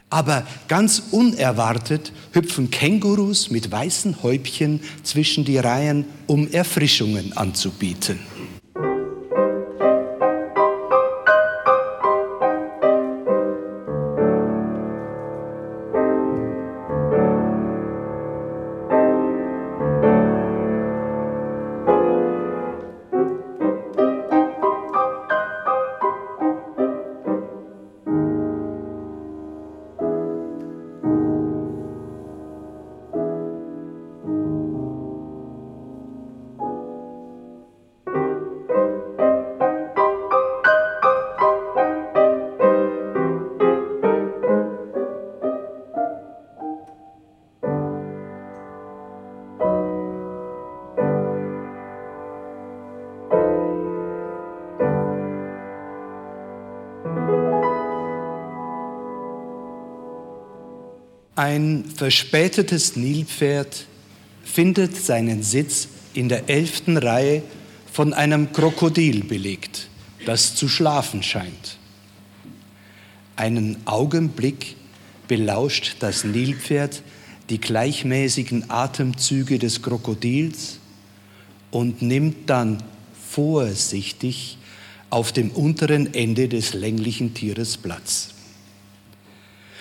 Aber ganz unerwartet hüpfen Kängurus mit weißen Häubchen zwischen die Reihen, um Erfrischungen anzubieten. Ein verspätetes Nilpferd findet seinen Sitz in der 11. Reihe von einem Krokodil belegt, das zu schlafen scheint. Einen Augenblick belauscht das Nilpferd die gleichmäßigen Atemzüge des Krokodils und nimmt dann vorsichtig auf dem unteren Ende des länglichen Tieres Platz.